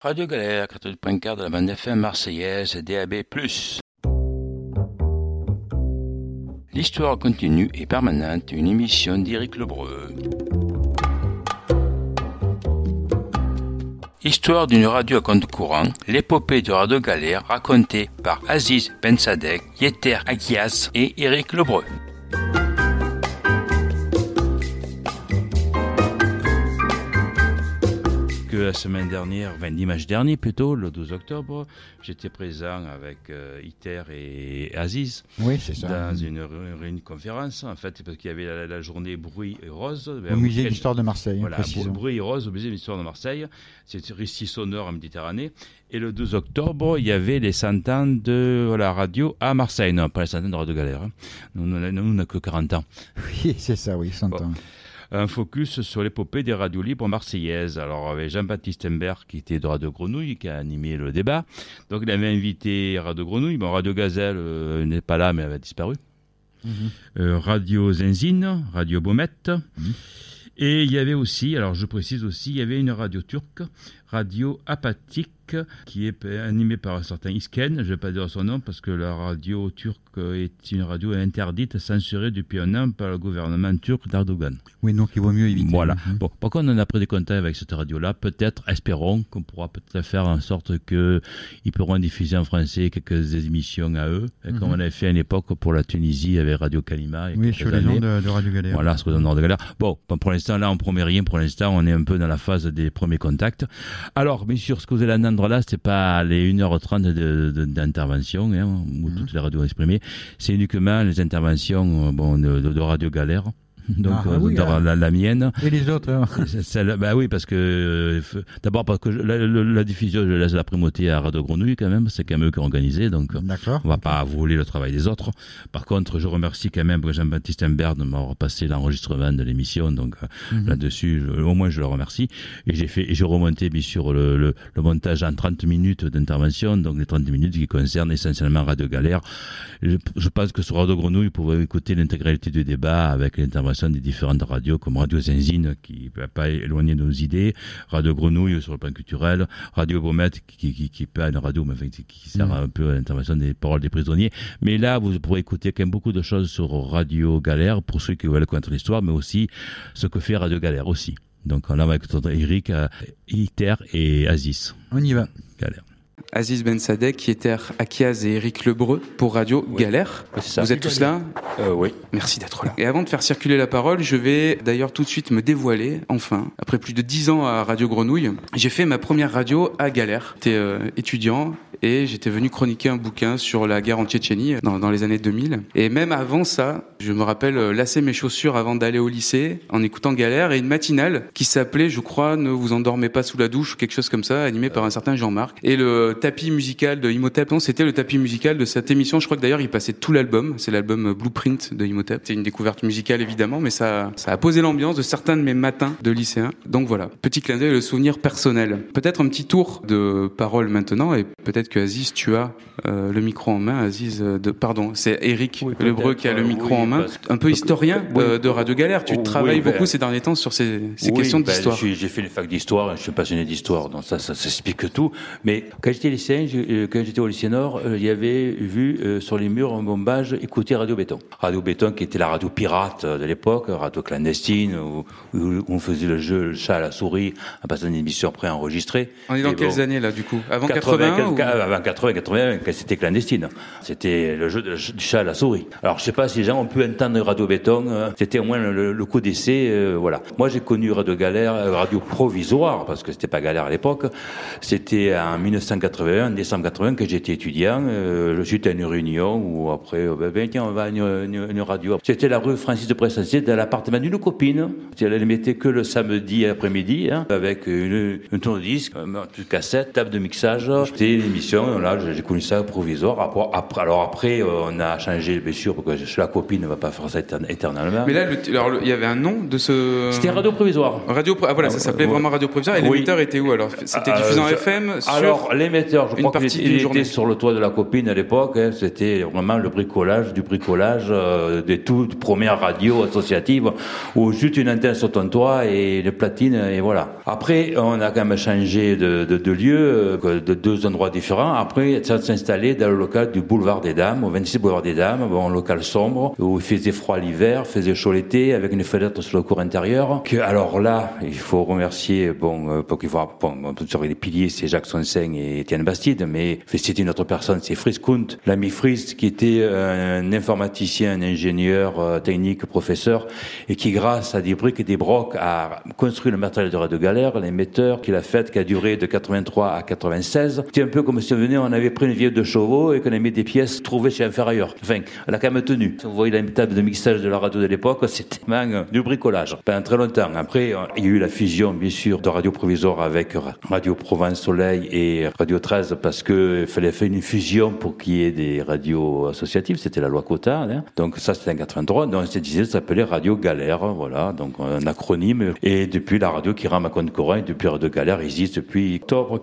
Radio Galère, 88.4 de la bande FM marseillaise et DAB+. L'histoire continue et permanente, une émission d'Éric Lebreu. Histoire d'une radio à compte courant, l'épopée de Radio Galère racontée par Aziz Bensadek, Yeter Akias et Éric Lebreu. La semaine dernière, dimanche dernier plutôt, le 12 octobre, j'étais présent avec Iter et Aziz. Oui, c'est ça. Dans une conférence, en fait, parce qu'il y avait la journée Bruit et Rose. Au musée d'histoire de Marseille, voilà, précisément. Bruit et Rose au musée d'histoire de Marseille. C'est récit sonore en Méditerranée. Et le 12 octobre, il y avait les 100 ans de la radio à Marseille. Non, pas les 100 ans de Radio Galère. Hein. Nous, on n'a que 40 ans. Oui, c'est ça, oui, 100 ans. Un focus sur l'épopée des radios libres marseillaises. Alors, avec Jean-Baptiste Imbert, qui était de Radio Grenouille, qui a animé le débat. Donc, il avait invité Radio Grenouille. Bon, Radio Gazelle n'est pas là, mais elle a disparu. Radio Zenzine, Radio Baumette. Et il y avait aussi, alors je précise aussi, il y avait une radio turque, Radio Apathique, qui est animée par un certain Isken, je ne vais pas dire son nom, parce que la radio turque est une radio interdite, censurée depuis un an par le gouvernement turc d'Erdogan. Oui, donc il vaut mieux éviter. Voilà. Bon, par contre, on a pris des contacts avec cette radio-là. Peut-être, espérons qu'on pourra peut-être faire en sorte qu'ils pourront diffuser en français quelques émissions à eux, comme on avait fait à une époque pour la Tunisie avec Radio Kalima. Oui, sur les ondes de Radio Galère. Voilà, sur les ondes de Radio Galère. Bon, pour l'instant, là, on ne promet rien. Pour l'instant, on est un peu dans la phase des premiers contacts. Alors, bien sûr, ce que vous allez entendre là, c'est pas les 1h30 d'intervention, hein, où toutes les radios ont exprimé. C'est uniquement les interventions de Radio Galère. Donc, la mienne. Et les autres bah oui, parce que d'abord parce que la diffusion, je laisse la primauté à Radio Grenouille quand même, c'est quand même eux qui ont organisé, donc on va pas voler le travail des autres. Par contre, je remercie quand même Jean-Baptiste Imbert de m'avoir passé l'enregistrement de l'émission, donc là-dessus, au moins je le remercie. Et j'ai remonté bien sûr le montage en 30 minutes d'intervention, donc les 30 minutes qui concernent essentiellement Radio Galère. Je pense que sur Radio Grenouille, vous pouvez écouter l'intégralité du débat avec l'intervention des différentes radios comme Radio Zenzine qui ne peut pas éloigner de nos idées, Radio Grenouille sur le plan culturel, Radio Baumette qui peut une radio mais qui sert un peu à l'intervention des paroles des prisonniers. Mais là, vous pourrez écouter quand même beaucoup de choses sur Radio Galère pour ceux qui veulent connaître l'histoire, mais aussi ce que fait Radio Galère aussi. Donc là, on va écouter Eric, Iter et Aziz. On y va. Galère. Aziz Bensadek, Yeter Akias et Éric Lebreu pour Radio Galère. Vous êtes tous là ? Oui. Merci d'être là. Et avant de faire circuler la parole, je vais d'ailleurs tout de suite me dévoiler, enfin. Après plus de 10 ans à Radio Grenouille, j'ai fait ma première radio à Galère. J'étais étudiant et j'étais venu chroniquer un bouquin sur la guerre en Tchétchénie dans les années 2000. Et même avant ça, je me rappelle lasser mes chaussures avant d'aller au lycée en écoutant Galère et une matinale qui s'appelait, je crois, Ne vous endormez pas sous la douche ou quelque chose comme ça, animé par un certain Jean-Marc. Et le tapis musical de Imhotep, non, c'était le tapis musical de cette émission. Je crois que d'ailleurs il passait tout l'album. C'est l'album Blueprint de Imhotep. C'est une découverte musicale évidemment, mais ça a posé l'ambiance de certains de mes matins de lycéen. Donc voilà, petit clin d'œil, le souvenir personnel. Peut-être un petit tour de parole maintenant, et peut-être que Aziz, tu as le micro en main. Aziz, c'est Éric Lebreu qui a le micro en main. Un peu historien de Radio Galère. Tu travailles beaucoup ces derniers temps sur ces questions d'histoire. J'ai fait les facs d'histoire, je suis passionné d'histoire, donc ça s'explique tout. Mais quand j'étais lycéen, quand j'étais au lycée Nord, il y avait vu sur les murs un bombage écouter Radio Béton. Radio Béton qui était la radio pirate de l'époque, radio clandestine, où on faisait le jeu, le chat à la souris, en passant une émission préenregistrée. On est dans quelles années là du coup ? Avant 80 Avant 80, quand c'était clandestine. C'était le jeu du chat à la souris. Alors je sais pas si les gens ont pu entendre Radio Béton, c'était au moins le coup d'essai, voilà. Moi j'ai connu Radio Galère, radio provisoire, parce que c'était pas Galère à l'époque. C'était en 1981, décembre 80, que j'étais étudiant. Je suis à une réunion où après, tiens, on va à une radio. C'était la rue Francis de Prestancier, dans l'appartement d'une copine. Elle mettait que le samedi après-midi, avec une tourne-disque, une cassette, table de mixage. C'était une émission, là, j'ai connu ça provisoire. Après, on a changé, bien sûr, parce que la copine ne va pas faire ça éternellement. Mais là, il y avait un nom de ce... C'était Radio Provisoire. Ça s'appelait vraiment Radio Provisoire. Et l'émetteur était où alors ? C'était diffusé en FM sur... Alors, l'émetteur alors, je crois qu'il était sur le toit de la copine à l'époque. C'était vraiment le bricolage des toutes premières radios associatives où juste une antenne sur ton toit et les platines et voilà. Après, on a quand même changé de lieu, de 2 endroits différents. Après, ça s'est installé dans le local du boulevard des Dames, au 26 boulevard des Dames, un local sombre où il faisait froid l'hiver, faisait chaud l'été, avec une fenêtre sur le cour intérieur. Alors là, il faut remercier, sur les piliers, c'est Jacques Sonseigne et Étienne Bastide, mais c'était une autre personne, c'est Fritz Kunt, l'ami Fritz, qui était un informaticien, un ingénieur technique, professeur, et qui, grâce à des briques et des brocs, a construit le matériel de Radio Galère, l'émetteur qu'il a fait, qui a duré de 83 à 96. C'était un peu comme si on avait pris une vieille de chevaux et qu'on avait mis des pièces trouvées chez un ferrailleur. Enfin, elle a quand même tenu. Vous voyez la table de mixage de la radio de l'époque, c'était même du bricolage. Pendant très longtemps. Après, il y a eu la fusion, bien sûr, de Radio Provisoire avec Radio Provence Soleil et Radio 13 parce que il fallait faire une fusion pour qu'il y ait des radios associatives. C'était la loi Quota, hein. Donc ça, c'était en 83. Donc, ça s'appelait Radio Galère. Voilà. Donc, un acronyme. Et depuis, la radio qui rame à compte courant, et depuis Radio Galère, existe depuis octobre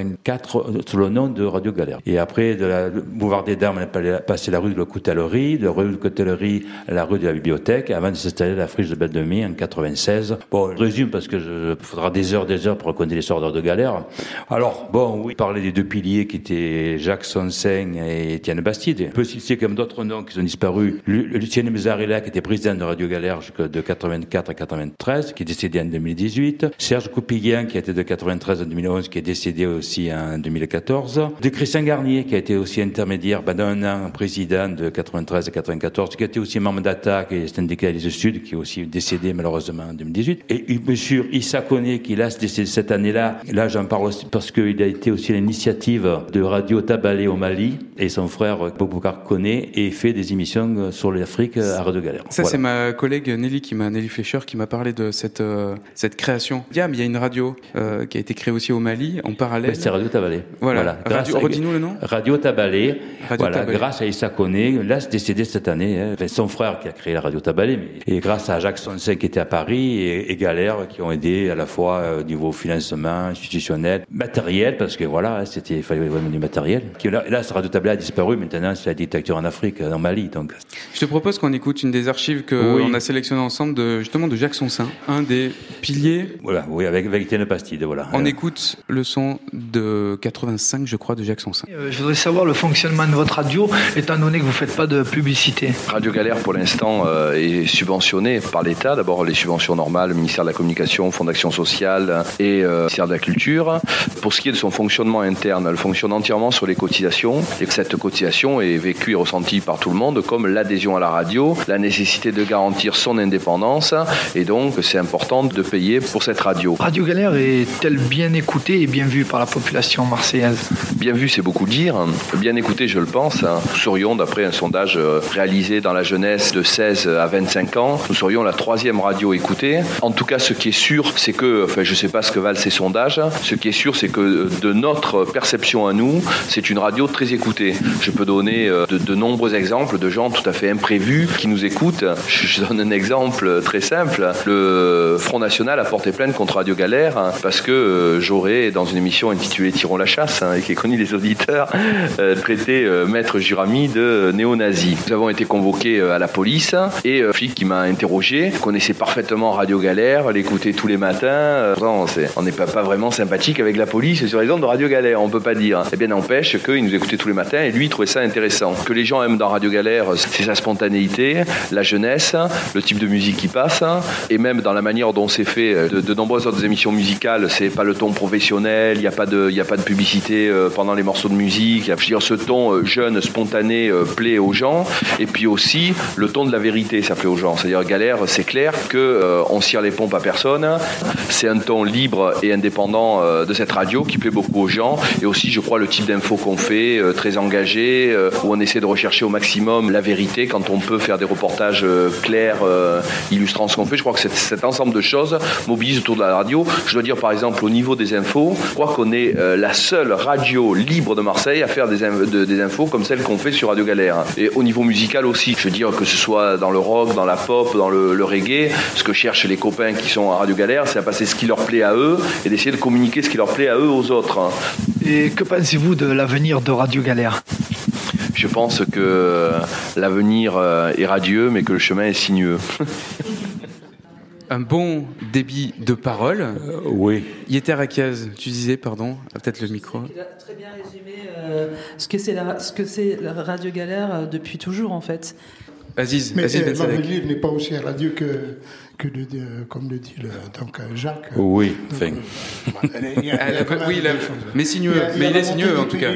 84 sous le nom de Radio Galère. Et après, de la boulevard des Dames, on a passé la rue de la Coutellerie, de la rue de la Coutellerie à la rue de la Bibliothèque, avant de s'installer à la friche de Belle-de-Mai en 96. Bon, je résume parce que il faudra des heures pour raconter l'histoire de Galère. Alors, oui, parler des 2 piliers qui étaient Jacques Sonseigne et Étienne Bastide. On peut citer comme d'autres noms qui ont disparu. Lucien Mézarella, qui était président de Radio Galère de 84 à 93, qui est décédé en 2018. Serge Coupiguin, qui a été de 93 à 2011, qui est décédé aussi en 2014. De Christian Garnier, qui a été aussi intermédiaire pendant un an, président de 93 à 94, qui a été aussi membre d'Attaque et syndicaliste Sud, qui est aussi décédé malheureusement en 2018. Et monsieur Issa Koné, qui là, décédé cette année-là, j'en parle aussi parce qu'il a été aussi à l'initiative de Radio Tabalé au Mali, et son frère Boubacar Koné, et fait des émissions sur l'Afrique à Radio Galère. Ça, voilà. C'est ma collègue Nelly Fleischer qui m'a parlé de cette création. Il y a une radio qui a été créée aussi au Mali en parallèle. Oui, c'est Radio Tabalé. Voilà. Redis-nous le nom. Radio Tabalé. Grâce à Issa Koné, là, c'est décédé cette année. Enfin, son frère qui a créé la Radio Tabalé, et grâce à Jacques Sonseigne qui était à Paris et Galère qui ont aidé à la fois au niveau financement, institutionnel, matériel, parce que voilà, il fallait vraiment du matériel. Là, ce Radio Tabalé a disparu. Maintenant, c'est la dictature en Afrique, en Mali. Donc. Je te propose qu'on écoute une des archives qu'on a sélectionnées ensemble de Jacques Sonseigne, un des piliers. Voilà, oui, avec Étienne Bastide, voilà. On écoute le son de 85, je crois, de Jacques Sonseigne. Je voudrais savoir le fonctionnement de votre radio, étant donné que vous ne faites pas de publicité. Radio Galère, pour l'instant, est subventionnée par l'État. D'abord, les subventions normales, le ministère de la Communication, Fonds d'Action Sociale et le ministère de la Culture. Pour ce qui est de son fonctionnement interne, elle fonctionne entièrement sur les cotisations, et que cette cotisation est vécue et ressentie par tout le monde comme l'adhésion à la radio, la nécessité de garantir son indépendance, et donc c'est important de payer pour cette radio. Radio Galère est-elle bien écoutée et bien vue par la population marseillaise ? Bien vue, c'est beaucoup dire. Bien écoutée, je le pense. Nous serions, d'après un sondage réalisé dans la jeunesse de 16 à 25 ans, nous serions la 3e radio écoutée. En tout cas, ce qui est sûr, c'est que, je ne sais pas ce que valent ces sondages, ce qui est sûr, c'est que de notre perception à nous, c'est une radio très écoutée. Je peux donner de nombreux exemples de gens tout à fait imprévus qui nous écoutent. Je donne un exemple très simple. Le Front National a porté plainte contre Radio Galère parce que j'aurais, dans une émission intitulée Tirons la chasse, et qui est connue des auditeurs, traité Maître Jurami de néo-nazi. Nous avons été convoqués à la police et un flic qui m'a interrogé connaissait parfaitement Radio Galère, l'écoutait tous les matins. On n'est pas vraiment sympathique avec la police sur les ondes de Radio Galère, on peut pas dire. Eh bien, n'empêche qu'il nous écoutait tous les matins et lui, il trouvait ça intéressant. Que les gens aiment dans Radio Galère, c'est sa spontanéité, la jeunesse, le type de musique qui passe, et même dans la manière dont c'est fait de nombreuses autres émissions musicales, c'est pas le ton professionnel, il n'y a pas de publicité pendant les morceaux de musique. Je veux dire, ce ton jeune, spontané plaît aux gens, et puis aussi le ton de la vérité, ça plaît aux gens. C'est-à-dire Galère, c'est clair que on cire les pompes à personne. C'est un ton libre et indépendant de cette radio qui plaît beaucoup aux gens, et aussi, je crois, le type d'info qu'on fait, très engagé, où on essaie de rechercher au maximum la vérité quand on peut faire des reportages clairs, illustrant ce qu'on fait. Je crois que cet ensemble de choses mobilise autour de la radio. Je dois dire, par exemple, au niveau des infos, je crois qu'on est la seule radio libre de Marseille à faire des infos comme celles qu'on fait sur Radio Galère. Et au niveau musical aussi, je veux dire, que ce soit dans le rock, dans la pop, dans le reggae, ce que cherchent les copains qui sont à Radio Galère, c'est à passer ce qui leur plaît à eux et d'essayer de communiquer ce qui leur plaît à eux aux autres. Et que pensez-vous de l'avenir de Radio Galère ? Je pense que l'avenir est radieux, mais que le chemin est sinueux. Un bon débit de parole. Oui. Yeter Akiaz, tu disais, pardon, peut-être le micro. Il a très bien résumé ce que c'est la Radio Galère depuis toujours, en fait. Aziz Mais Ben Sadek. l'avenir n'est pas aussi radieux que comme le dit Jacques. Oui, enfin. Mais sinueux. Mais il est sinueux, en tout cas.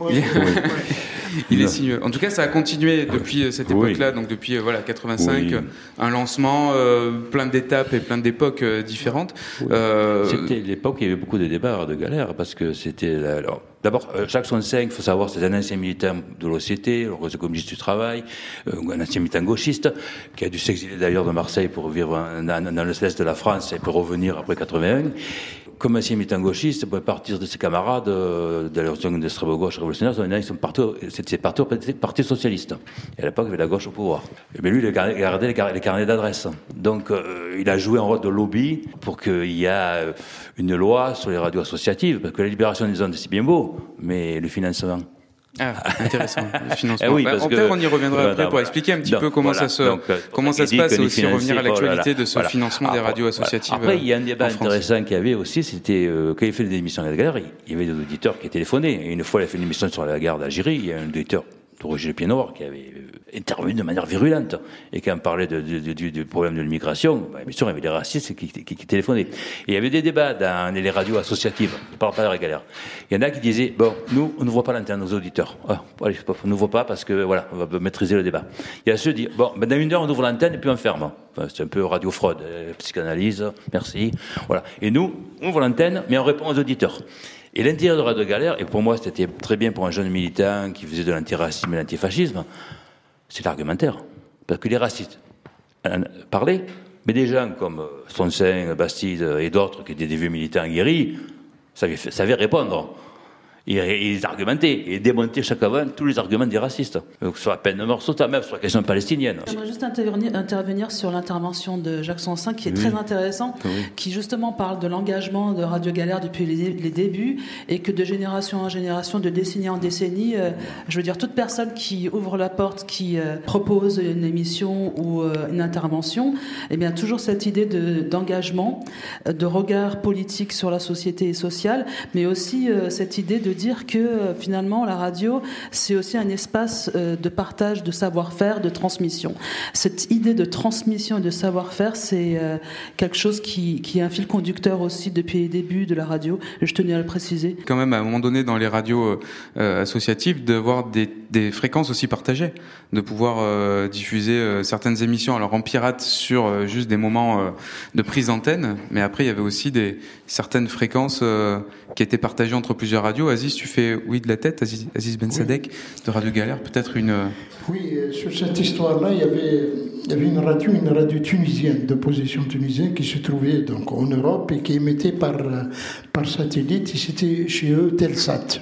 Il est sinueux. En tout cas, ça a continué depuis cette époque-là, donc depuis 85, un lancement, plein d'étapes et plein d'époques différentes. C'était l'époque où il y avait beaucoup de débats, de galères, parce que c'était... D'abord, Jacques Sonsinck, il faut savoir, c'est un ancien militant de l'OCT, le Réseau communiste du travail, un ancien militant gauchiste, qui a dû s'exiler d'ailleurs de Marseille pour vivre dans l'est de la France et pour revenir après 81. Comme ancien militant gauchiste, pour partir de ses camarades de l'Union d'extrême-gauche révolutionnaire, ils sont partis au Parti socialiste. Et à l'époque, il y avait la gauche au pouvoir. Mais lui, il a gardé les carnets d'adresse. Donc, il a joué un rôle de lobby pour qu'il y ait une loi sur les radios associatives, parce que la libération des ondes, c'est bien beau, mais le financement... Ah, intéressant, le financement. Oui, peut-être on y reviendra après pour expliquer un petit peu comment ça se passe et aussi revenir à l'actualité de ce financement des radios associatives. Après, il y a un débat intéressant qu'il y avait aussi, c'était quand il fait des émissions à la Galère, il y avait des auditeurs qui téléphonaient. Et une fois, il a fait une émission sur la gare d'Algérie, il y a un auditeur d'origine pied-noir qui avait intervenu de manière virulente et qui en parlait du problème de l'immigration. Bien sûr, il y avait des racistes qui téléphonaient. Et il y avait des débats dans les radios associatives, je ne parle pas de la Galère. Il y en a qui disaient, bon, nous, on ne voit pas l'antenne, nos auditeurs. Allez, on ne voit pas parce que, voilà, on va maîtriser le débat. Il y a ceux qui disent, bon, dans une heure, on ouvre l'antenne et puis on ferme. Enfin, c'est un peu radio-fraude, psychanalyse, merci. Voilà. Et nous, on ouvre l'antenne, mais on répond aux auditeurs. Et l'intérêt de Radio Galère, et pour moi c'était très bien pour un jeune militant qui faisait de l'antiracisme et de l'antifascisme, c'est l'argumentaire. Parce que les racistes parlaient, mais des gens comme Sonsinck, Bastide et d'autres qui étaient des vieux militants guéris savaient répondre. Ils argumentaient et démontaient chaque avant tous les arguments des racistes. Donc, sur la peine de mort, même sur la question palestinienne. J'aimerais juste intervenir sur l'intervention de Jacques Sonsinck, qui est très intéressant, qui justement parle de l'engagement de Radio Galère depuis les débuts, et que de génération en génération, de décennie en décennie, je veux dire, toute personne qui ouvre la porte, qui propose une émission ou une intervention, eh bien, toujours cette idée d'engagement, de regard politique sur la société et sociale, mais aussi cette idée de dire que finalement la radio c'est aussi un espace de partage de savoir-faire, de transmission. Cette idée de transmission et de savoir-faire, c'est quelque chose qui est un fil conducteur aussi depuis les débuts de la radio. Je tenais à le préciser. Quand même, à un moment donné, dans les radios associatives, d'avoir des fréquences aussi partagées, de pouvoir diffuser certaines émissions alors en pirate sur juste des moments de prise d'antenne, mais après il y avait aussi certaines fréquences qui étaient partagées entre plusieurs radios. Aziz, tu fais oui de la tête, Aziz Ben Sadek de Radio Galère, peut-être une... Oui, sur cette histoire-là, il y avait une radio tunisienne, d'opposition tunisienne, qui se trouvait donc en Europe et qui émettait par satellite, et c'était chez eux Telsat.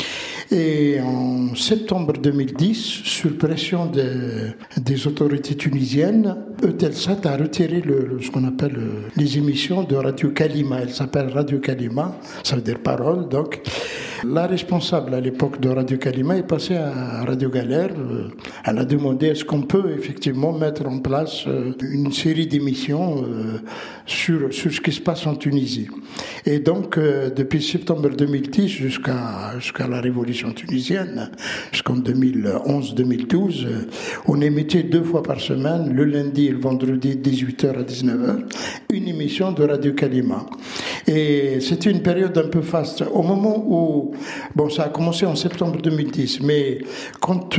Et en septembre 2010, sur pression des autorités tunisiennes, Eutelsat a retiré ce qu'on appelle les émissions de Radio Kalima. Elle s'appelle Radio Kalima, ça veut dire parole. Donc, la responsable à l'époque de Radio Kalima est passée à Radio Galère. Elle a demandé est-ce qu'on peut effectivement mettre en place une série d'émissions sur ce qui se passe en Tunisie. Et donc, depuis septembre 2010 jusqu'à la révolution tunisienne, jusqu'en 2011-2012, on émettait 2 fois par semaine, le lundi et le vendredi, 18h à 19h, une émission de Radio Kalima. Et c'était une période un peu faste. Au moment où, ça a commencé en septembre 2010, mais quand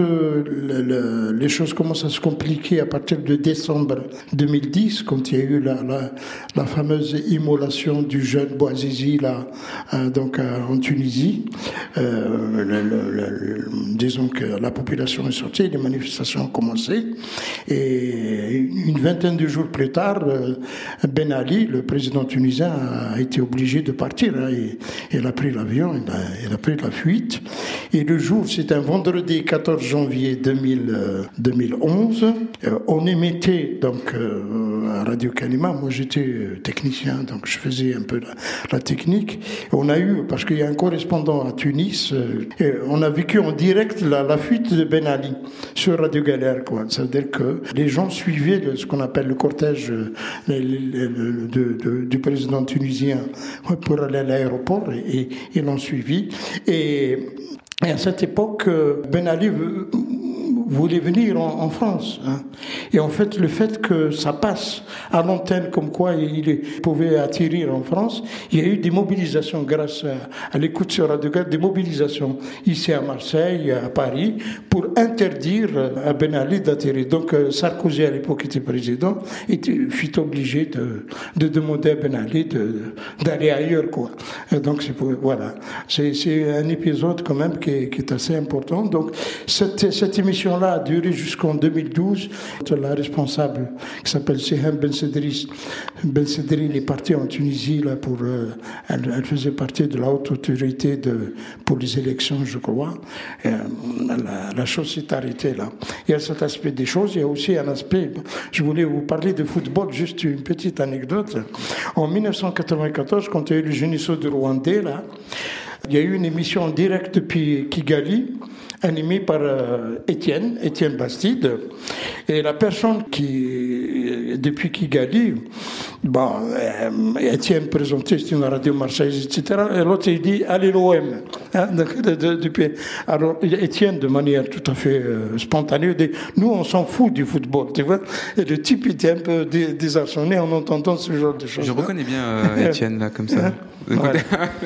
les choses commencent à se compliquer à partir de décembre 2010, quand il y a eu la fameuse immolation du jeune Bouazizi en Tunisie, disons que la population est sortie, les manifestations ont commencé, et une vingtaine de jours plus tard, Ben Ali, le président tunisien, a été obligé de partir. Il a pris l'avion, il a pris la fuite, Et le jour, c'est un vendredi 14 janvier 2011. On émettait donc à Radio Kalima. Moi, j'étais technicien, donc je faisais un peu la technique. On a eu, parce qu'il y a un correspondant à Tunis, on a vécu en direct la fuite de Ben Ali sur Radio Galère, quoi. C'est-à-dire que les gens suivaient ce qu'on appelle le cortège du président tunisien pour aller à l'aéroport, et ils l'ont suivi. Et à cette époque, Ben Ali voulait venir en France. Hein. Et en fait, le fait que ça passe à l'antenne comme quoi il pouvait atterrir en France, il y a eu des mobilisations grâce à l'écoute sur Radio Galère, des mobilisations ici à Marseille, à Paris, pour interdire à Ben Ali d'atterrir. Donc Sarkozy, à l'époque, était président, fut obligé de demander à Ben Ali d'aller ailleurs, quoi. Et donc voilà. C'est un épisode quand même qui est assez important. Donc cette émission a duré jusqu'en 2012. La responsable, qui s'appelle Seham Ben Sedri, est partie en Tunisie là pour. Elle faisait partie de la haute autorité pour les élections, je crois. La chose s'est arrêtée là. Il y a cet aspect des choses. Il y a aussi un aspect. Je voulais vous parler de football. Juste une petite anecdote. En 1994, quand il y a eu le Génisso de Rwandais là, il y a eu une émission en direct depuis Kigali, animé par Étienne Bastide. Et la personne qui, depuis Kigali, Étienne présentait, c'était une radio marseillaise, etc. Et l'autre, il dit, allez l'OM. Hein, depuis. Alors, Étienne, de manière tout à fait spontanée, dit, nous, on s'en fout du football, tu vois. Et le type était un peu désarçonné en entendant ce genre de choses. Je reconnais bien Étienne, là, comme ça. Voilà.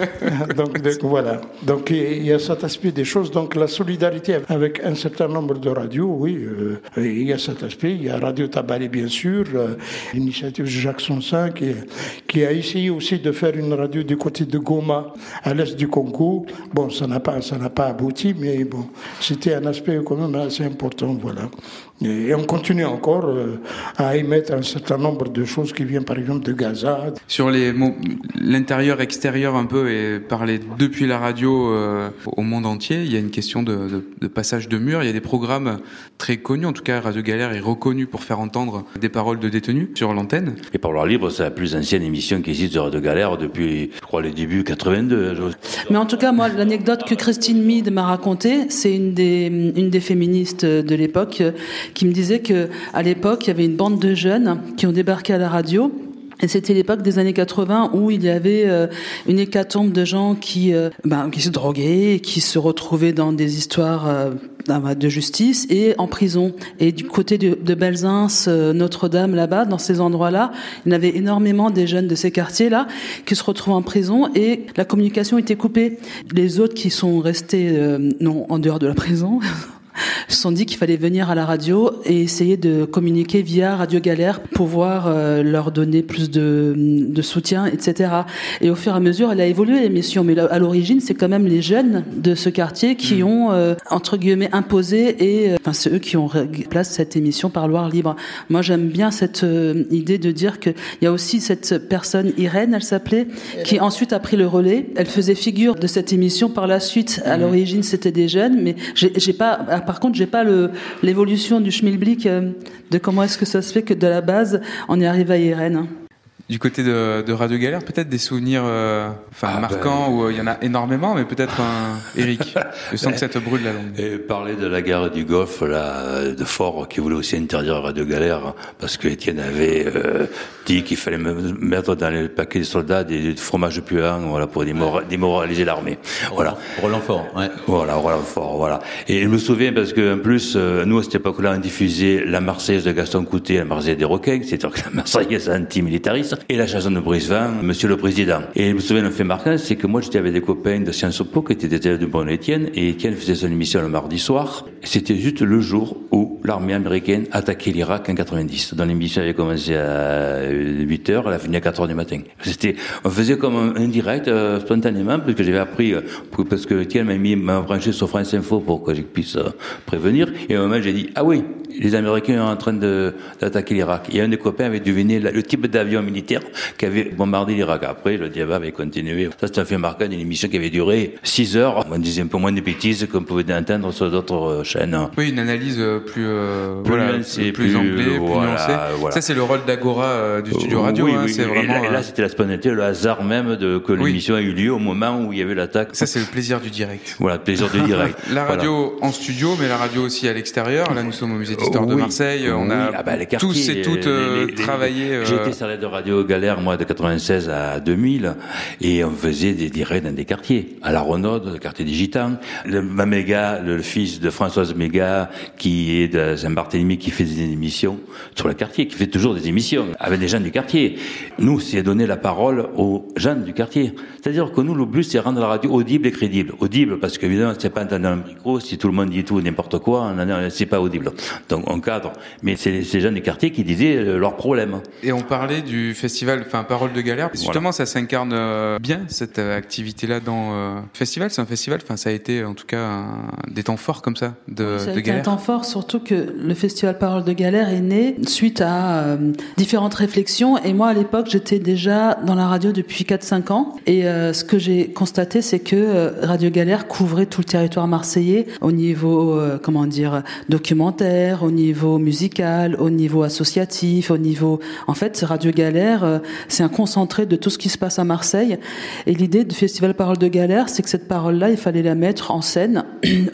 donc voilà. Donc il y a cet aspect des choses. Donc la solidarité avec un certain nombre de radios, oui, il y a cet aspect. Il y a Radio Tabaré, bien sûr, l'initiative de Jacques Sonsin qui a essayé aussi de faire une radio du côté de Goma, à l'est du Congo. Bon, ça n'a pas abouti, mais bon, c'était un aspect quand même assez important, voilà. Et on continue encore à émettre un certain nombre de choses qui viennent par exemple de Gaza. Sur l'intérieur, extérieur un peu, et parler depuis la radio au monde entier, il y a une question de passage de mur. Il y a des programmes très connus, en tout cas Radio Galère est reconnu pour faire entendre des paroles de détenus sur l'antenne. Et Parloir Libre, c'est la plus ancienne émission qui existe de Radio Galère depuis, je crois, les débuts 82. Mais en tout cas, moi, l'anecdote que Christine Meade m'a racontée, c'est une des féministes de l'époque qui me disait que à l'époque, il y avait une bande de jeunes qui ont débarqué à la radio. Et c'était l'époque des années 80 où il y avait une hécatombe de gens qui se droguaient, qui se retrouvaient dans des histoires de justice et en prison. Et du côté de Belzins, Notre-Dame, là-bas, dans ces endroits-là, il y avait énormément des jeunes de ces quartiers-là qui se retrouvent en prison et la communication était coupée. Les autres qui sont restés en dehors de la prison se sont dit qu'il fallait venir à la radio et essayer de communiquer via Radio Galère pour pouvoir leur donner plus de soutien, etc. Et au fur et à mesure, elle a évolué l'émission. Mais à l'origine, c'est quand même les jeunes de ce quartier qui ont, entre guillemets, imposé et c'est eux qui ont place cette émission Parloir Libre. Moi, j'aime bien cette idée de dire qu'il y a aussi cette personne, Irène, elle s'appelait, qui ensuite a pris le relais. Elle faisait figure de cette émission par la suite. À l'origine, c'était des jeunes, mais par contre, j'ai pas l'évolution du schmilblick de comment est-ce que ça se fait que de la base, on est arrivé à Irène. Du côté de Radio Galère, peut-être des souvenirs marquants où il y en a énormément, mais peut-être Eric. Je sens que ça te brûle la langue. Et parler de la guerre du Golfe, là, de Fort, qui voulait aussi interdire Radio Galère, parce que Étienne avait dit qu'il fallait mettre dans les paquets des soldats des fromages puants, voilà, pour démoraliser l'armée. Voilà. Roland Fort, ouais. Voilà, Roland Fort, voilà. Et je me souviens parce que, en plus, nous, à cette époque-là, on diffusait la Marseillaise de Gaston Coutet, la Marseillaise des Requins, c'est-à-dire que la Marseillaise anti-militariste, et la chanson de Brisevin, Monsieur le Président. Et je me souviens d'un fait marquant, c'est que moi j'étais avec des copains de Sciences Po qui étaient des élèves de Bruno Étienne, et Étienne faisait son émission le mardi soir. C'était juste le jour où l'armée américaine attaquait l'Irak en 90. Dans l'émission avait commencé à 8h, elle a fini à 4h du matin. On faisait comme un direct, spontanément, parce que j'avais appris, parce que Étienne m'a branché sur France Info pour que je puisse prévenir, et à un moment j'ai dit, ah oui, les Américains sont en train d'attaquer l'Irak. Il y a un des copains avait deviné le type d'avion militaire qui avait bombardé l'Irak. Après, le débat avait continué. Ça, c'est un fait marquant d'une émission qui avait duré 6 heures. On disait un peu moins de bêtises qu'on pouvait entendre sur d'autres chaînes. Oui, une analyse plus anglais, plus nuancée. Voilà. Ça, c'est le rôle d'Agora du studio radio. Oui, c'est vraiment. Et là, c'était la spontanéité, le hasard même que l'émission a eu lieu au moment où il y avait l'attaque. Ça, c'est le plaisir du direct. Voilà, le plaisir du direct. La radio en studio, mais la radio aussi à l'extérieur. Là, nous sommes au musée d'histoire de Marseille. On a tous et toutes travaillé. J'ai été salarié de Radio Galère, moi, de 96 à 2000, et on faisait des directs dans des quartiers. À la Renaude, le quartier des Gitans. Méga, le fils de Françoise Méga, qui est de Saint-Barthélemy, qui fait des émissions sur le quartier, qui fait toujours des émissions avec des gens du quartier. Nous, c'est donner la parole aux gens du quartier. C'est-à-dire que nous, le but, c'est rendre la radio audible et crédible. Audible, parce qu'évidemment, c'est pas entendre un micro, si tout le monde dit tout et n'importe quoi, c'est pas audible. Donc, on cadre. Mais c'est ces gens du quartier qui disaient leurs problèmes. Et on parlait du festival, Parole de Galère. Justement, ça s'incarne bien, cette activité-là dans festival. C'est un festival, ça a été, en tout cas, des temps forts comme ça, de Galère. Ça a été un temps fort, surtout que le festival Parole de Galère est né suite à différentes réflexions. Et moi, à l'époque, j'étais déjà dans la radio depuis 4-5 ans. Et ce que j'ai constaté, c'est que Radio Galère couvrait tout le territoire marseillais au niveau, documentaire, au niveau musical, au niveau associatif, au niveau... En fait, Radio Galère, c'est un concentré de tout ce qui se passe à Marseille. Et l'idée du festival Parole de Galère, c'est que cette parole-là, il fallait la mettre en scène.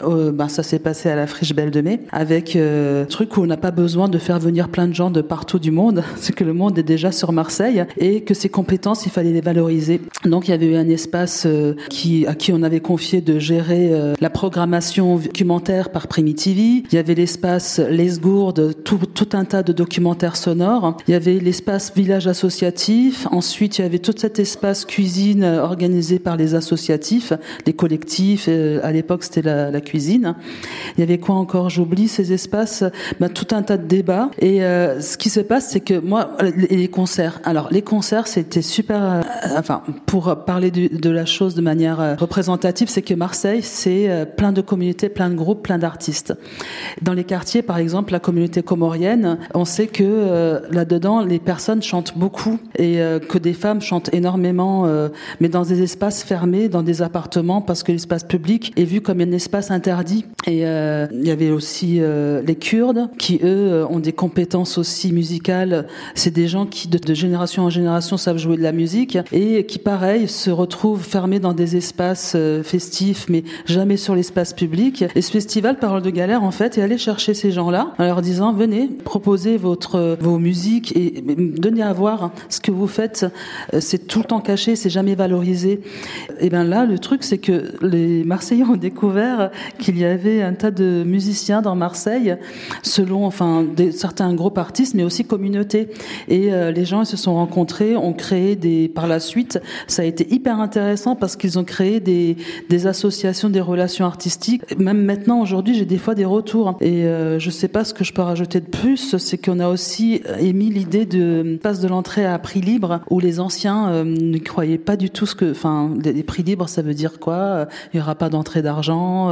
Ça s'est passé à la Friche Belle de Mai, avec truc où on n'a pas besoin de faire venir plein de gens de partout du monde, c'est que le monde est déjà sur Marseille, et que ses compétences, il fallait les valoriser. Donc il y avait eu un espace à qui on avait confié de gérer la programmation documentaire par Primitivi. Il y avait l'espace Les Gourdes, tout un tas de documentaires sonores. Il y avait l'espace village associatif. Ensuite, il y avait tout cet espace cuisine organisé par les associatifs, les collectifs. À l'époque, c'était la cuisine. Il y avait quoi encore? J'oublie ces espaces. Tout un tas de débats. Et ce qui se passe, c'est que moi, les concerts. Alors, les concerts, c'était super. Pour parler de la chose de manière représentative, c'est que Marseille, c'est plein de communautés, plein de groupes, plein d'artistes. Dans les quartiers, par exemple, la communauté comorienne, on sait que là-dedans, les personnes chantent beaucoup et que des femmes chantent énormément, mais dans des espaces fermés, dans des appartements, parce que l'espace public est vu comme un espace interdit. Et il y avait aussi les Kurdes, qui eux ont des compétences aussi musicales. C'est des gens qui, de génération en génération, savent jouer de la musique et qui, pareil, se retrouvent fermés dans des espaces festifs, mais jamais sur l'espace public. Et ce festival Parole de Galère, en fait, est allé chercher ces gens-là en leur disant, venez, proposez vos musiques et donnez à voir ce que vous faites. C'est tout le temps caché, c'est jamais valorisé. Et bien là, le truc, c'est que les Marseillais ont découvert qu'il y avait un tas de musiciens dans Marseille, selon, certains groupes artistes, mais aussi communautés. Et les gens, ils se sont rencontrés, ont créé par la suite, ça a été hyper intéressant parce qu'ils ont créé des associations, des relations artistiques. Même maintenant, aujourd'hui, j'ai des fois des retours. Et je sais pas ce que je peux rajouter de plus, c'est qu'on a aussi émis l'idée de passe de l'entrée à prix libre, où les anciens ne croyaient pas du tout les prix libres, ça veut dire quoi? Il y aura pas d'entrée d'argent.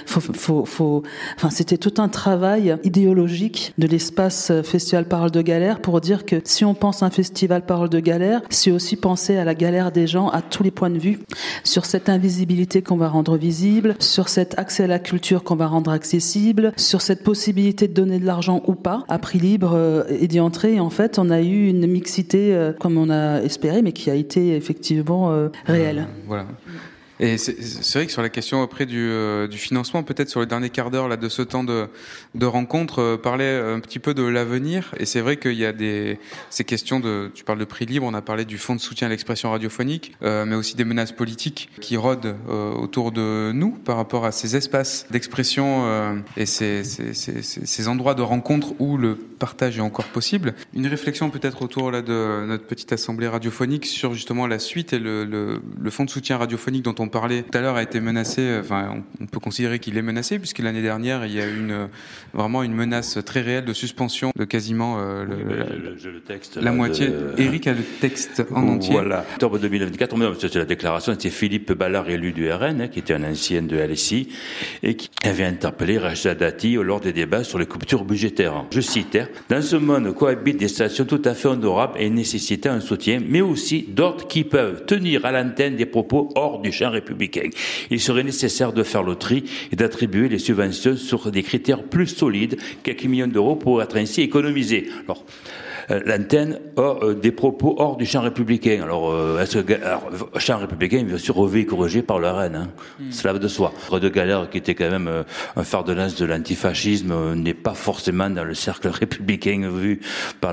C'était tout un travail idéologique de l'espace Festival Parole de Galère pour dire que si on pense à un festival Parole de Galère, c'est aussi penser à la galère des gens à tous les points de vue, sur cette invisibilité qu'on va rendre visible, sur cet accès à la culture qu'on va rendre accessible, sur cette possibilité de donner de l'argent ou pas à prix libre et d'y entrer. Et en fait, on a eu une mixité comme on a espéré, mais qui a été effectivement réelle. Voilà. Et c'est vrai que sur la question auprès du financement, peut-être sur le dernier quart d'heure là de ce temps de rencontre, parler un petit peu de l'avenir. Et c'est vrai qu'il y a ces questions tu parles de prix libre, on a parlé du fonds de soutien à l'expression radiophonique, mais aussi des menaces politiques qui rôdent autour de nous par rapport à ces espaces d'expression et ces endroits de rencontre où le partage est encore possible. Une réflexion peut-être autour là de notre petite assemblée radiophonique sur justement la suite et le fonds de soutien radiophonique dont on on parlait tout à l'heure a été menacé, on peut considérer qu'il est menacé, puisque l'année dernière, il y a eu vraiment une menace très réelle de suspension de quasiment le texte, la moitié. Eric a le texte en entier. Voilà. Octobre 2024, c'est la déclaration, c'était Philippe Ballard, élu du RN, qui était un ancien de LSI, et qui avait interpellé Rachida Dati lors des débats sur les coupures budgétaires. Je cite, dans ce monde cohabitent des stations tout à fait honorables et nécessitant un soutien, mais aussi d'autres qui peuvent tenir à l'antenne des propos hors du champ républicain. Il serait nécessaire de faire le tri et d'attribuer les subventions sur des critères plus solides. Quelques millions d'euros pour être ainsi économisés. Alors, l'antenne a des propos hors du champ républicain. Alors, champ républicain, bien sûr, revu et corrigé par le RN. Cela va de soi. Radio Galère, qui était quand même un fer de lance de l'antifascisme, n'est pas forcément dans le cercle républicain vu par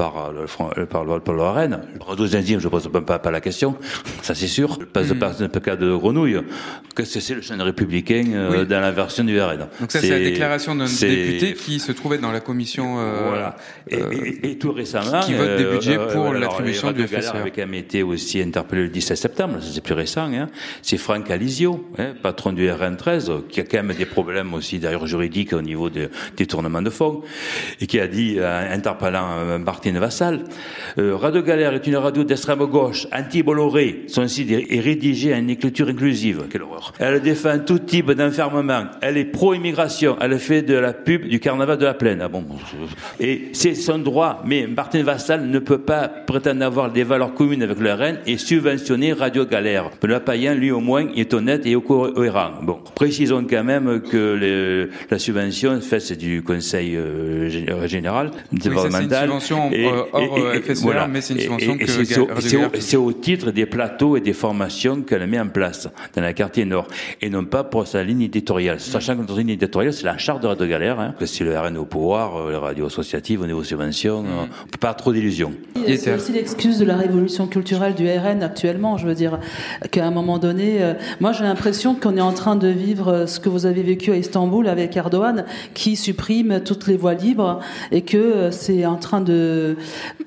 le RN. Radio Zinzine, je ne pose pas la question, ça c'est sûr. Pas de cas de Grenouille. Qu'est-ce que c'est le champ républicain dans la version du RN? Donc ça, c'est la déclaration d'un député qui se trouvait dans la commission. Voilà. Et tout récemment, qui vote des budgets pour l'attribution du FSR. Galère avait quand même été aussi interpellé le 17 septembre, ça c'est plus récent, c'est Franck Alizio, patron du RN13, qui a quand même des problèmes aussi d'ailleurs juridiques au niveau des détournements de fonds, et qui a dit, interpellant Martine Vassal, Radio Galère est une radio d'extrême gauche, anti-Bolloré, son site est rédigé en écriture inclusive, quelle horreur. Elle défend tout type d'enfermement, elle est pro-immigration, elle fait de la pub du carnaval de la Plaine, et c'est son droit, mais Martin Vassal ne peut pas prétendre avoir des valeurs communes avec le RN et subventionner Radio Galère. Benoît Payen, lui, au moins, est honnête et cohérent. Bon, précisons quand même que la subvention, en fait, c'est du Conseil général, départemental. Oui, c'est une subvention hors FSR, voilà. Mais c'est une subvention que c'est au titre des plateaux et des formations qu'elle met en place dans la quartier Nord, et non pas pour sa ligne éditoriale. Sachant que notre ligne éditoriale, c'est la charte de Radio Galère, que si le RN est au pouvoir, les radios associatives au niveau subvention, pas trop d'illusions. C'est aussi l'excuse de la révolution culturelle du RN actuellement. Je veux dire qu'à un moment donné, moi j'ai l'impression qu'on est en train de vivre ce que vous avez vécu à Istanbul avec Erdogan, qui supprime toutes les voies libres, et que c'est en train de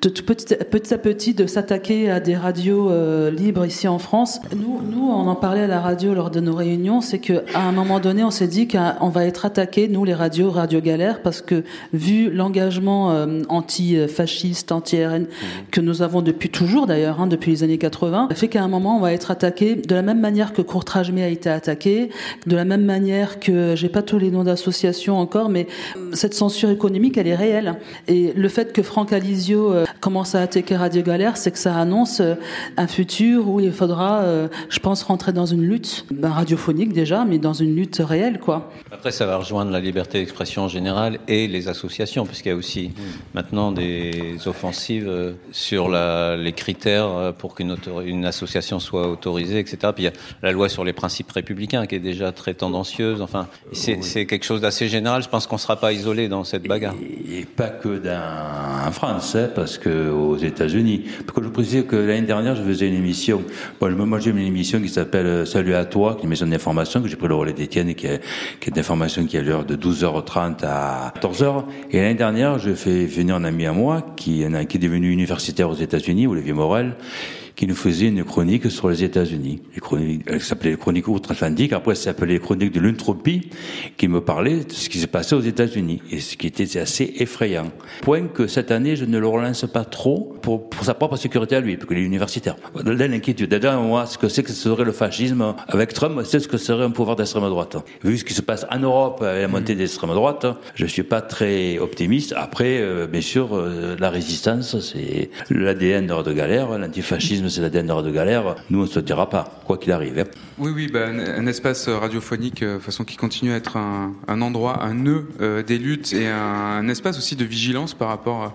petit à petit de s'attaquer à des radios libres ici en France. Nous, on en parlait à la radio lors de nos réunions, c'est qu'à un moment donné, on s'est dit qu'on va être attaqués, nous les Radio Galère, parce que vu l'engagement anti-fasciste, anti-RN que nous avons depuis toujours d'ailleurs, depuis les années 80, fait qu'à un moment on va être attaqué de la même manière que Courtrage-May a été attaqué, de la même manière que, j'ai pas tous les noms d'associations encore, mais cette censure économique elle est réelle. Et le fait que Franck Alizio commence à attaquer Radio Galère, c'est que ça annonce un futur où il faudra, je pense, rentrer dans une lutte radiophonique déjà, mais dans une lutte réelle, quoi. Après, ça va rejoindre la liberté d'expression en général et les associations, puisqu'il y a aussi maintenant des offensives sur les critères pour qu'une association soit autorisée, etc. Puis il y a la loi sur les principes républicains qui est déjà très tendancieuse. Enfin, c'est quelque chose d'assez général. Je pense qu'on ne sera pas isolé dans cette bagarre. Et pas que en France, parce que aux États-Unis. Parce que je précise que l'année dernière, je faisais une émission. Moi, j'ai une émission qui s'appelle Salut à toi, qui est une maison d'information que j'ai pris le relais d'Étienne, qui est d'information qui a l'heure de 12h30 à 14h. Et l'année dernière, je fais venir un ami à moi qui est devenu universitaire aux États-Unis, Olivier Morel, qui nous faisait une chronique sur les États-Unis. Elle s'appelait les chroniques outre-Atlantique, après elle s'appelait les chroniques de l'entropie, qui me parlait de ce qui se passait aux États-Unis, et ce qui était assez effrayant. Point que cette année, je ne le relance pas trop pour sa propre sécurité à lui, parce qu'il est universitaire. Là, l'inquiétude. Déjà, moi, ce que serait le fascisme avec Trump, c'est ce que serait un pouvoir d'extrême droite. Vu ce qui se passe en Europe, avec la montée d'extrême droite, je suis pas très optimiste. Après, bien sûr, la résistance, c'est l'ADN de Radio Galère, l'antifascisme, c'est l'ADN de Radio Galère. Nous, on ne se dira pas, quoi qu'il arrive. Oui, un espace radiophonique, de façon qui continue à être un endroit, un nœud des luttes, et un espace aussi de vigilance par rapport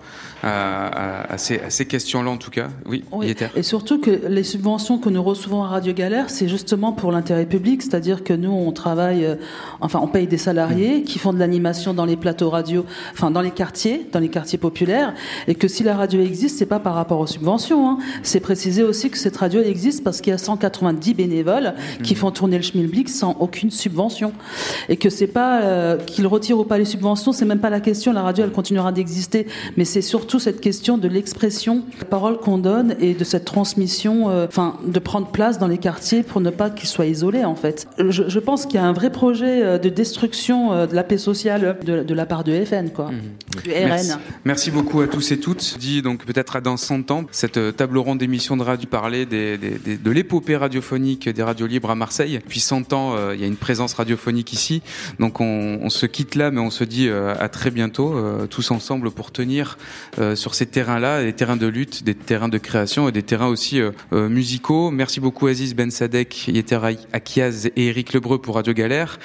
à ces questions-là, en tout cas. Oui. Et surtout que les subventions que nous recevons à Radio Galère, c'est justement pour l'intérêt public, c'est-à-dire que nous, on travaille, on paye des salariés qui font de l'animation dans les plateaux radio, dans les quartiers populaires, et que si la radio existe, c'est pas par rapport aux subventions, c'est précisé préciser aussi que cette radio elle existe parce qu'il y a 190 bénévoles qui font tourner le Schmilblick sans aucune subvention. Et que c'est pas qu'ils retirent ou pas les subventions, c'est même pas la question. La radio, elle continuera d'exister. Mais c'est surtout cette question de l'expression, la parole qu'on donne et de cette transmission, de prendre place dans les quartiers pour ne pas qu'ils soient isolés, en fait. Je pense qu'il y a un vrai projet de destruction de la paix sociale de la part de FN, quoi. Du RN. Merci beaucoup à tous et toutes. Dit donc peut-être dans 100 ans, cette table ronde d'émission de radio parlait de l'épopée radiophonique des radios libres à Marseille. Depuis 100 ans, il y a une présence radiophonique ici. Donc on se quitte là, mais on se dit à très bientôt, tous ensemble pour tenir sur ces terrains-là, des terrains de lutte, des terrains de création et des terrains aussi musicaux. Merci beaucoup Aziz Ben Sadek, Yeter Akiaz et Éric Lebreu pour Radio Galère.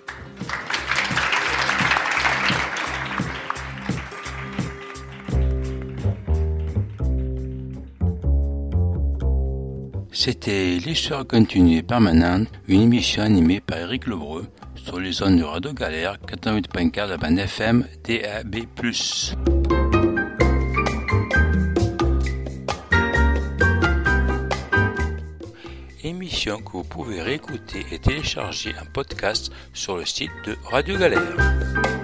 C'était l'Histoire continue et permanente, une émission animée par Éric Lebreu sur les zones de Radio Galère, 88.4 de bande FM, DAB+. Émission que vous pouvez réécouter et télécharger en podcast sur le site de Radio Galère.